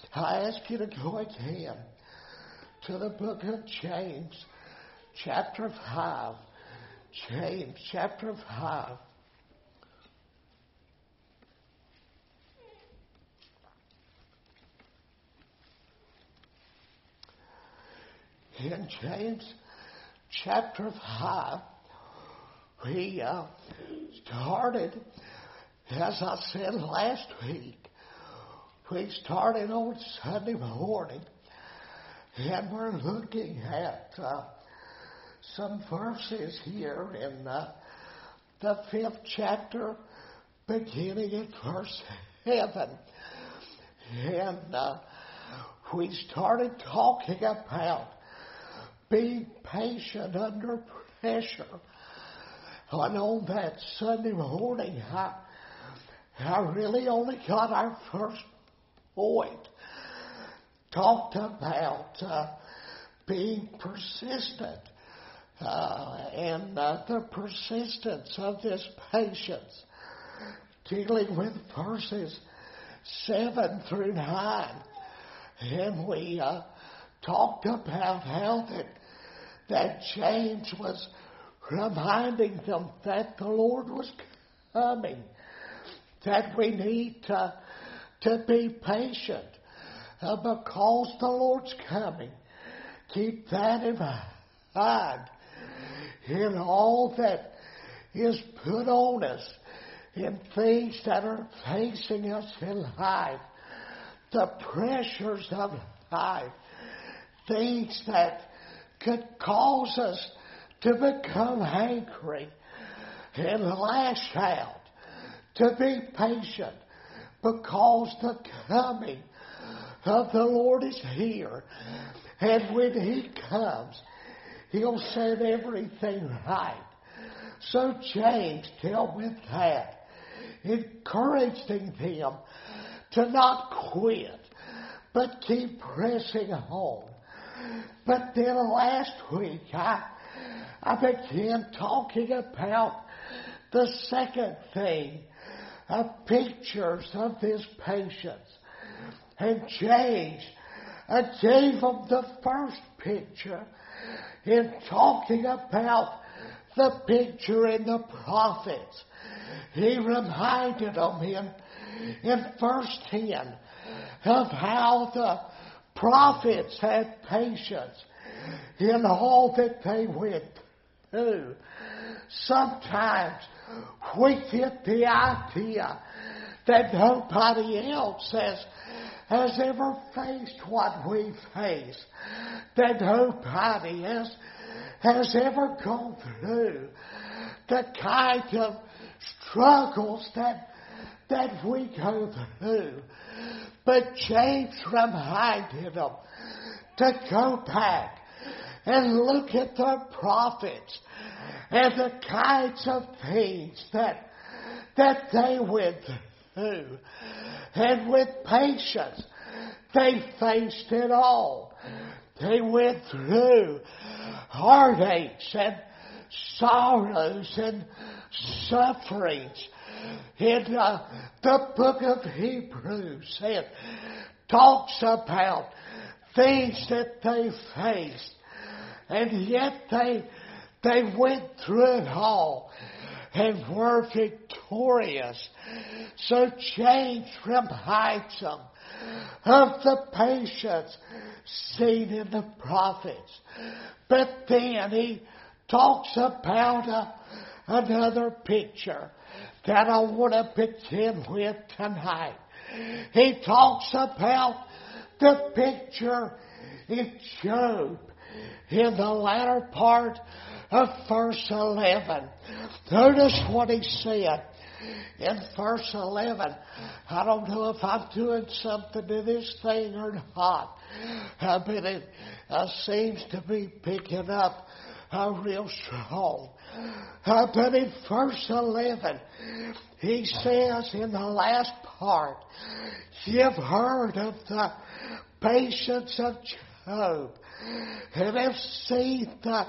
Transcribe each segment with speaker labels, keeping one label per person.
Speaker 1: I ask you to go again to the book of James, chapter 5. James, chapter 5. In James, chapter 5, we started, as I said last week, we started on Sunday morning, and we're looking at some verses here in the 5th chapter, beginning at verse 7. And we started talking about being patient under pressure. And on that Sunday morning, I really only got our first point. Talked about being persistent and the persistence of this patience, dealing with verses 7 through 9. And we talked about how that James was reminding them that the Lord was coming, that we need to be patient because the Lord's coming. Keep that in mind in all that is put on us, in things that are facing us in life, the pressures of life, things that could cause us to become angry and lash out, to be patient because the coming of the Lord is here. And when He comes, He'll set everything right. So James dealt with that, encouraging them to not quit, but keep pressing on. But then last week, I began talking about the second thing, pictures of this patience. And James gave them the first picture in talking about the picture in the prophets. He reminded them in verse 10 of how the prophets had patience in all that they went through. Sometimes we get the idea that nobody else has ever faced what we face, that nobody has ever gone through the kind of struggles that we go through. But James reminded them to go back and look at the prophets and the kinds of things that they went through. And with patience, they faced it all. They went through heartaches and sorrows and sufferings. In the book of Hebrews, it talks about things that they faced, and yet they went through it all and were victorious. So James reminds them of the patience seen in the prophets. But then he talks about another picture that I want to begin with tonight. He talks about the picture in Job in the latter part of verse 11. Notice what he said in verse 11. I don't know if I'm doing something to this thing or not, but it seems to be picking up real strong. But in verse 11, he says in the last part, "You've heard of the patience of Job, and have seen the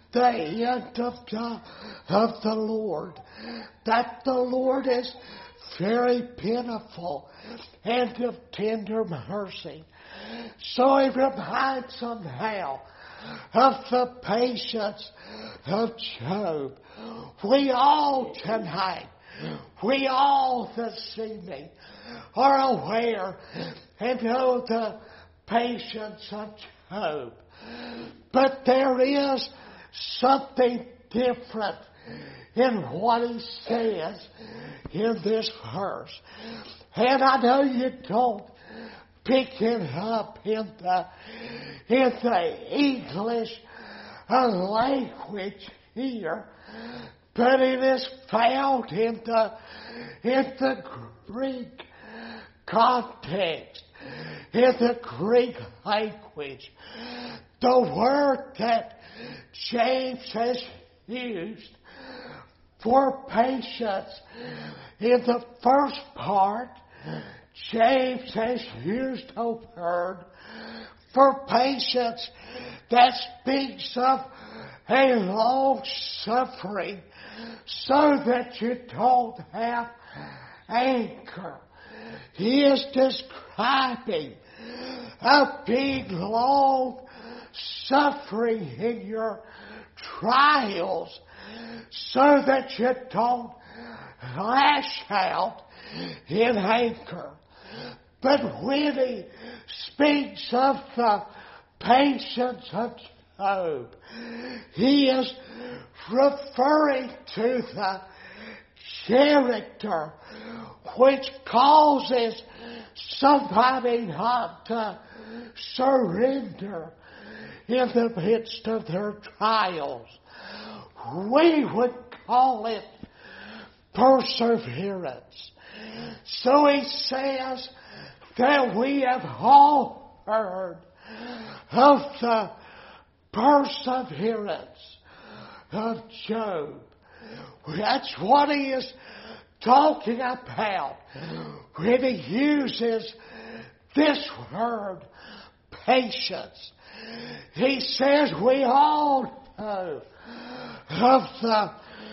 Speaker 1: end of the Lord, that the Lord is very pitiful and of tender mercy. So he reminds them now of the patience of Job. We all tonight, we all this evening are aware and know the patience of Job. But there is something different in what he says in this verse. And I know you don't pick it up in the English language here, but it is found in the Greek context, in the Greek language. The word that James has used for patience in the first part, James has used a word for patience that speaks of a long suffering so that you don't have anger. He is describing a big long suffering in your trials so that you don't lash out in anger. But when he speaks of the patience of Job, he is referring to the character which causes somebody not to surrender in the midst of their trials. We would call it perseverance. So he says that we have all heard of the perseverance of Job. That's what he is talking about when he uses this word, patience. He says we all know of the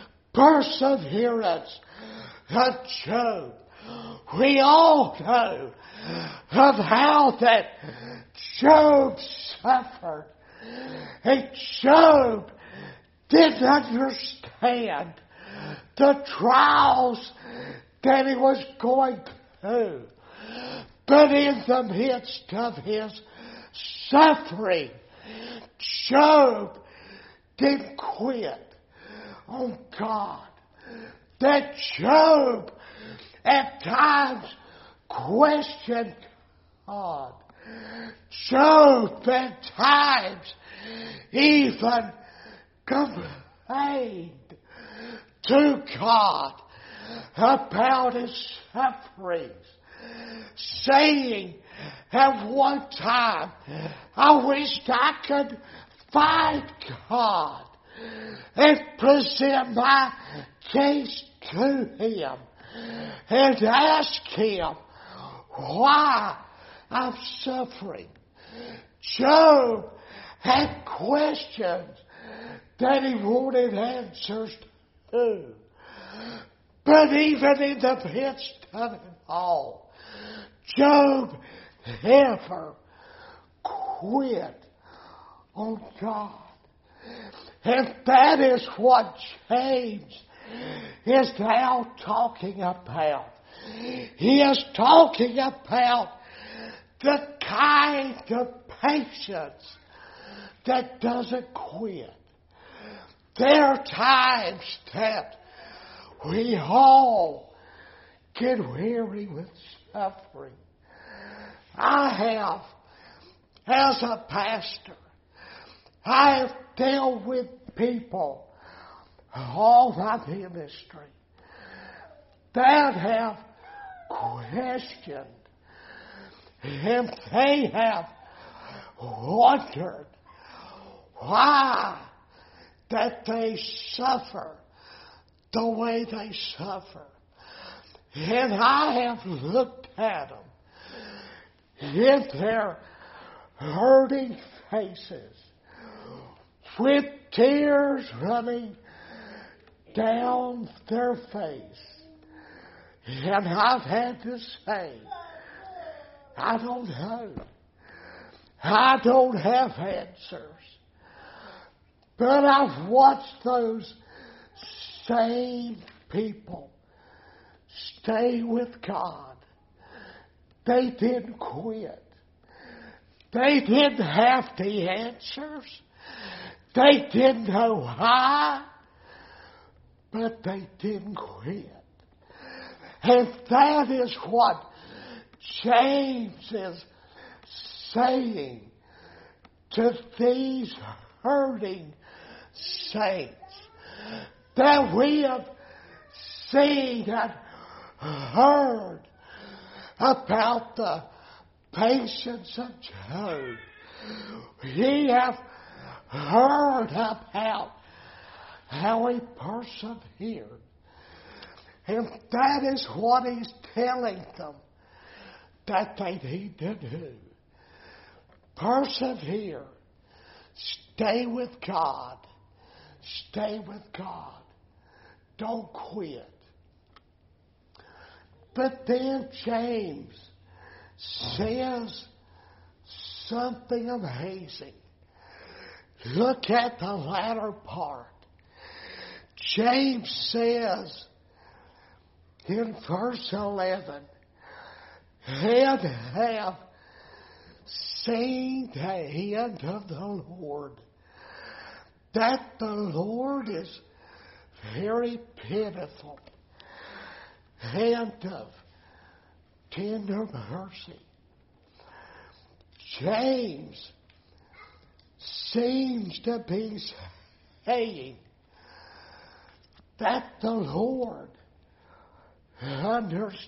Speaker 1: perseverance of Job. We all know of how that Job suffered. And Job didn't understand the trials that he was going through. But in the midst of his suffering, Job didn't quit on God. That Job at times questioned God. Job at times even complained to God about his sufferings, saying at one time, I wished I could find God and present my case to him and ask him why I'm suffering. Job had questions that he wanted answers to. But even in the midst of it all, Job never quit on God. And that is what James is now talking about. He is talking about the kind of patience that doesn't quit. There are times that we all get weary with suffering. I have, as a pastor, I have dealt with people all my ministry that have questioned and they have wondered why that they suffer the way they suffer. And I have looked at them in their hurting faces with tears running down their face. And I've had to say, I don't know. I don't have answers. But I've watched those same people stay with God. They didn't quit. They didn't have the answers. They didn't know why. But they didn't quit. And that is what James is saying to these hurting saints that we have seen and heard about the patience of Job. We have heard about how he persevered. And that is what he's telling them that they need to do. Persevere. Stay with God. Stay with God. Don't quit. But then James says something amazing. Look at the latter part. James says in verse 11, and have seen the hand of the Lord, that the Lord is very pitiful and of tender mercy. James seems to be saying that the Lord understands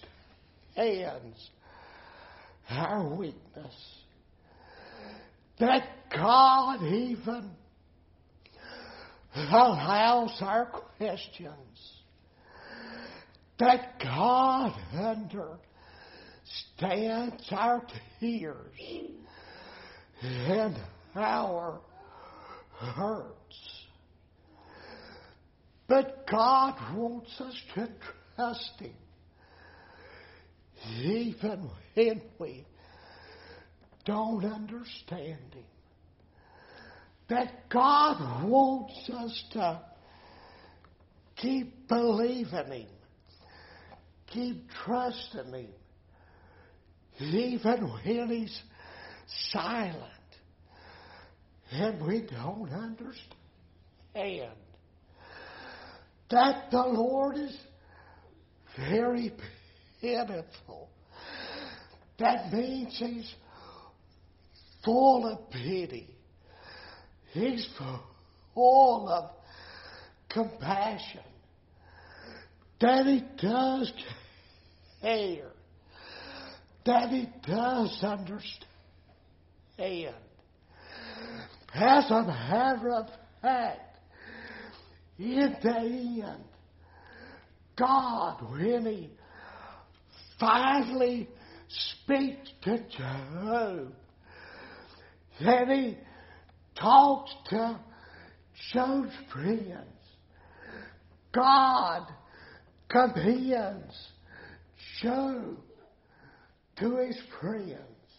Speaker 1: our weakness. That God even allows our questions. That God understands our tears and our hurts. But God wants us to trust Him even when we don't understand Him. That God wants us to keep believing Him, keep trusting Him, even when He's silent and we don't understand. That the Lord is very pitiful. That means He's full of pity. He's full of compassion. That He does care. That He does understand. As a matter of fact, in the end, God, when He finally speaks to Job, then He talks to Job's friends. God commends Job to his friends.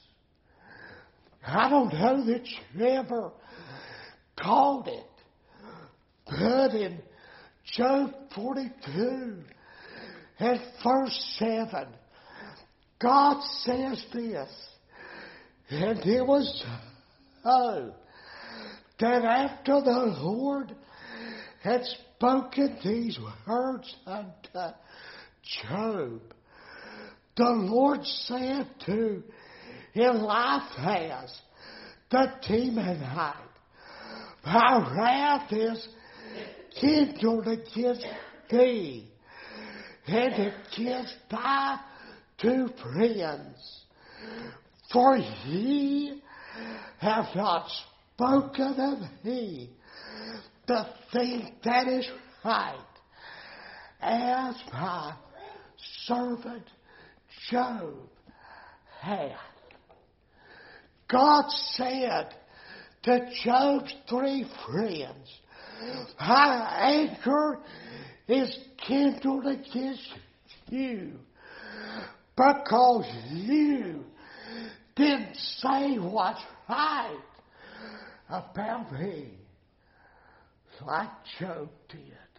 Speaker 1: I don't know that you ever caught it, but in Job 42 and verse 7, God says this, and it was so that after the Lord had spoken these words unto Job, the Lord said to Eliphaz the Temanite, my wrath is kindled against thee and against thy two friends, for ye have not spoken of me the thing that is right, as my servant Job hath. God said to Job's three friends, my anger is kindled against you, because you didn't say what's right about me like Job did.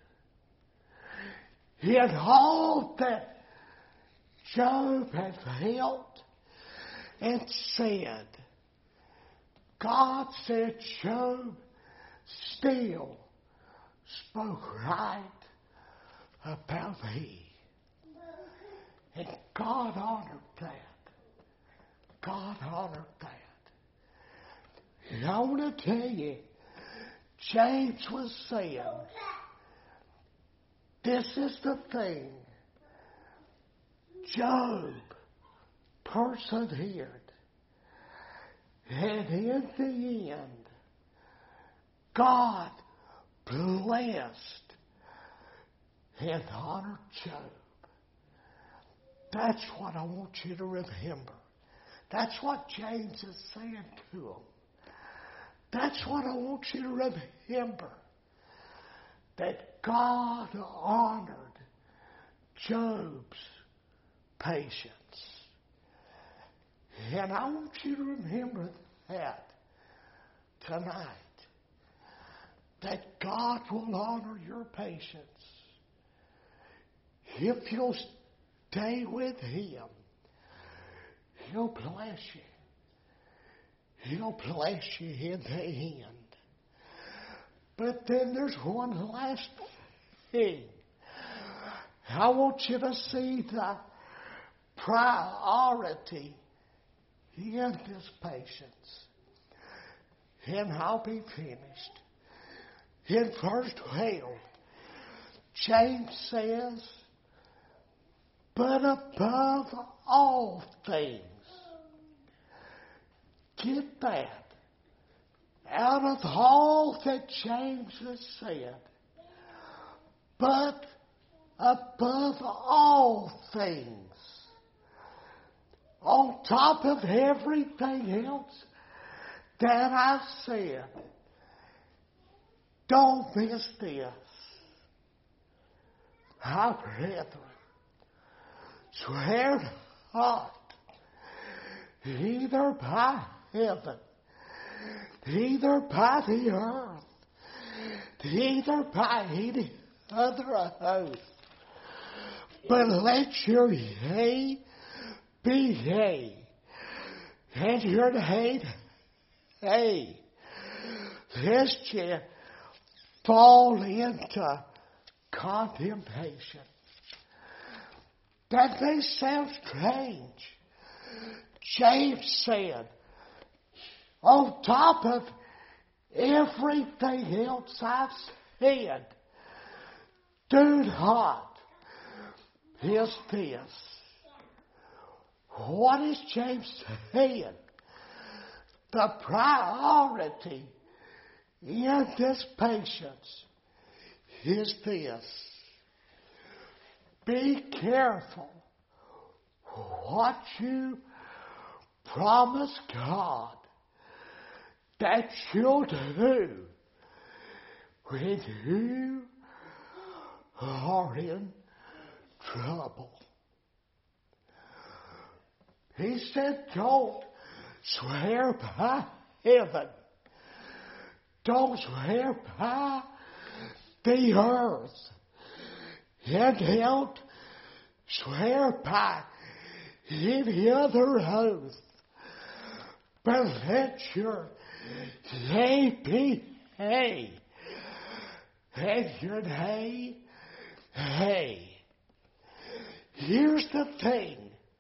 Speaker 1: In all that Job had felt and said, God said Job still spoke right about me. And God honored that. God honored that. And I want to tell you, James was saying, this is the thing. Job persevered. And in the end, God blessed and honored Job. That's what I want you to remember. That's what James is saying to him. That's what I want you to remember. That God honored Job's patience. And I want you to remember that tonight. That God will honor your patience. If you'll stay with Him, He'll bless you. He'll bless you in the end. But then there's one last thing. I want you to see the priority in this patience. And I'll be finished. In verse 12, James says, but above all things, get that. Out of all that James has said, but above all things, on top of everything else that I've said, don't miss this. Our brethren, swear not, either by heaven, either by the earth, either by any other oath, but let your yea be yea, and your nay, nay, lest ye fall into condemnation. That may sound strange. James said, on top of everything else I've said, do not miss this. What is James saying? The priority in this patience is this. Be careful what you promise God that you'll do when you are in trouble. He said, don't swear by heaven. Don't swear by the earth. And don't swear by any other oath. But let your yea be yea, and your nay, nay. Here's the thing.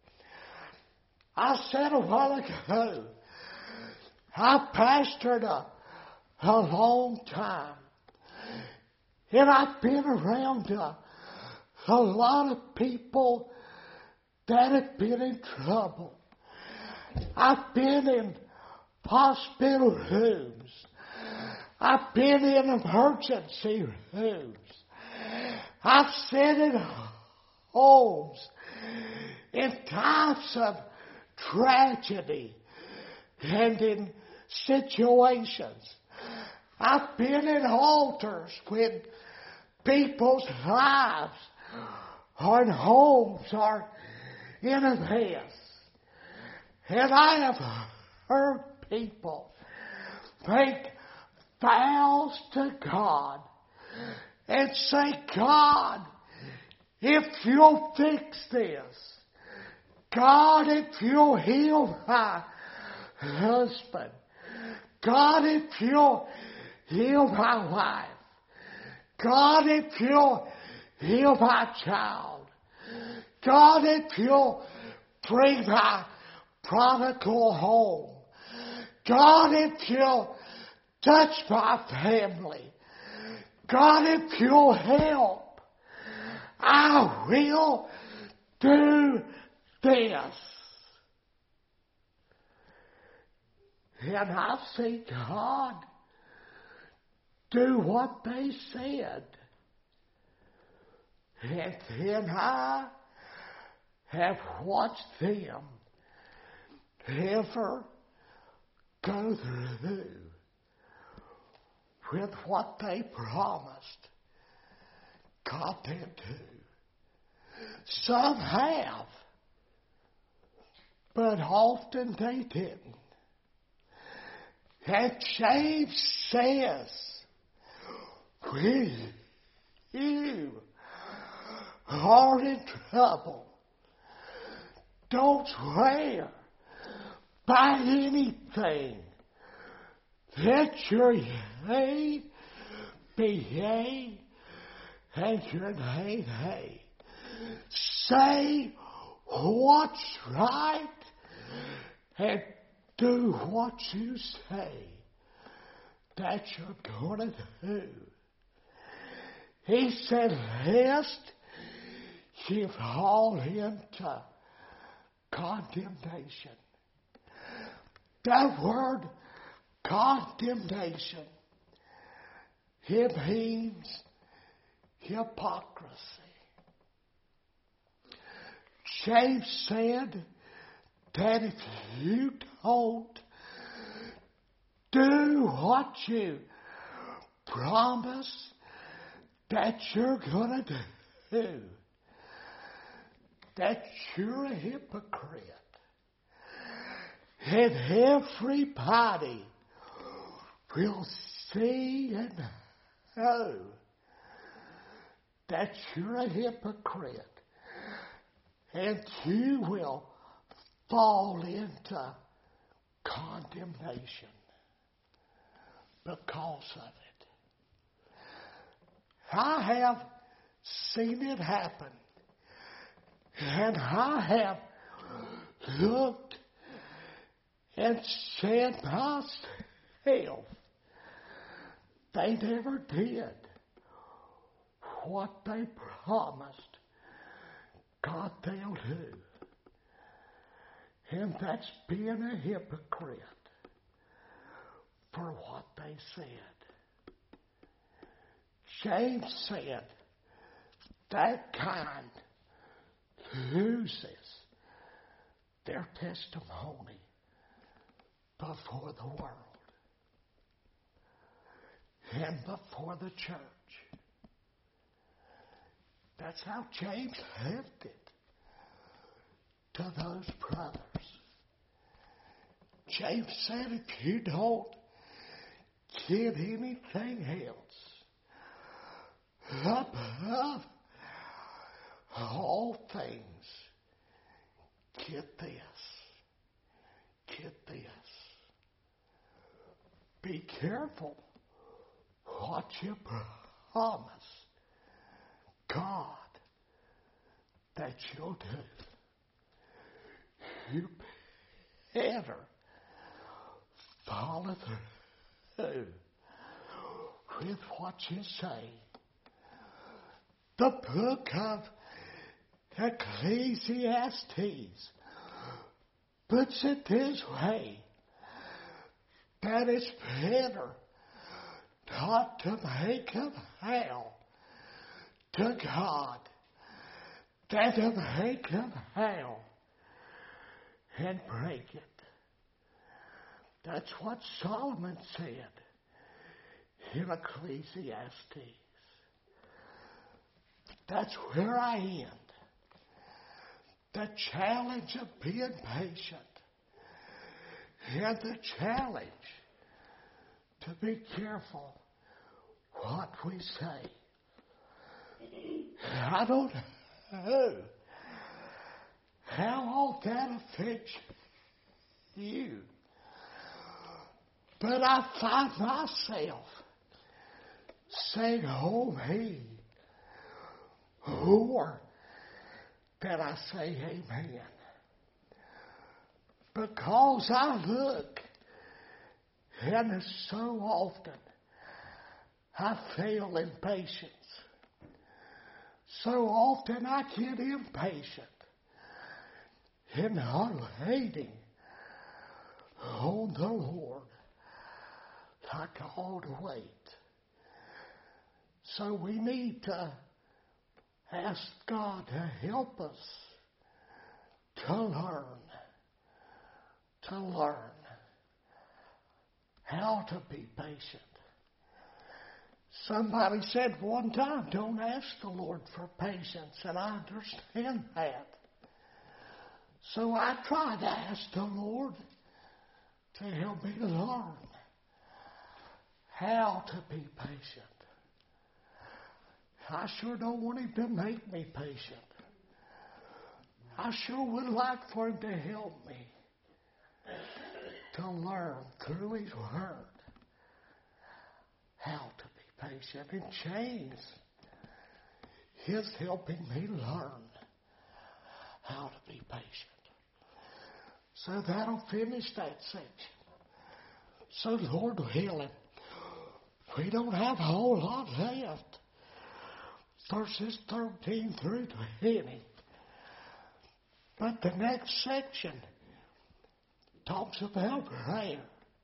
Speaker 1: I said a while ago, I pastored a long time. And I've been around a lot of people that have been in trouble. I've been in hospital rooms. I've been in emergency rooms. I've sat in homes in times of tragedy and in situations. I've been in altars when people's lives or homes are in this. And I have heard people make vows to God and say, God, if you'll fix this, God, if you'll heal my husband, God, if you'll heal my wife, God, if you'll heal my child, God, if you'll bring my prodigal home, God, if you'll touch my family, God, if you'll help, I will do this. And I see God do what they said. And then I have watched them ever go through with what they promised God them to. Some have, but often they didn't. And James says, when you are in trouble, don't swear by anything that your yea be yea and your nay nay. Say what's right and do what you say that you're going to do. He said, lest you fall into condemnation. That word condemnation, it means hypocrisy. James said that if you don't do what you promise that you're going to do, that you're a hypocrite. And everybody will see and know that you're a hypocrite. And you will fall into condemnation because of it. I have seen it happen. And I have looked and said myself, they never did what they promised God they'll do. And that's being a hypocrite for what they said. James said that kind loses their testimony before the world and before the church. That's how James left it to those brothers. James said, if you don't get anything else above all things, get this. Get this. Be careful what you promise God that you'll do. You better follow through with what you say. The book of Ecclesiastes puts it this way, that it's better not to make a vow to God than to make a vow and break it. That's what Solomon said in Ecclesiastes. That's where I end. the challenge of being patient and the challenge to be careful what we say. I don't know how all that affects you, but I find myself saying, oh me, more than I say amen. Because I look, and so often I fail in patience. So often I get impatient and I'm waiting on the Lord like I ought to wait. So we need to ask God to help us to learn how to be patient. Somebody said one time, don't ask the Lord for patience, and I understand that. So I try to ask the Lord to help me learn how to be patient. I sure don't want Him to make me patient. I sure would like for Him to help me to learn through His Word how to be patient. And James is helping me learn how to be patient. So that'll finish that section. So Lord willing, we don't have a whole lot left. Verses 13 through 20. But the next section talks about prayer.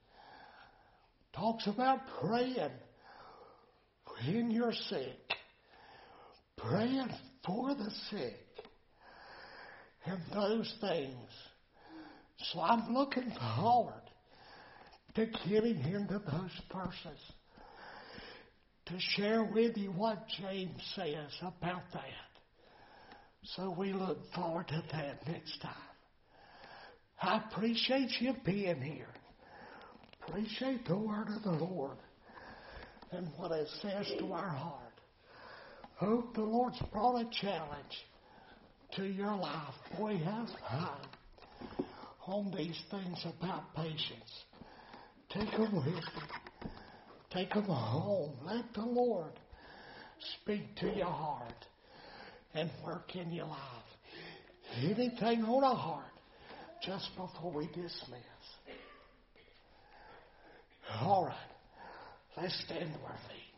Speaker 1: Talks about praying when you're sick. Praying for the sick. And those things. So I'm looking forward to getting into those verses to share with you what James says about that. So we look forward to that next time. I appreciate you being here. Appreciate the word of the Lord and what it says to our heart. Hope the Lord's brought a challenge to your life. We have time on these things about patience. Take them with you. Take them home. Let the Lord speak to your heart and work in your life. Anything on our heart just before we dismiss. All right. Let's stand to our feet.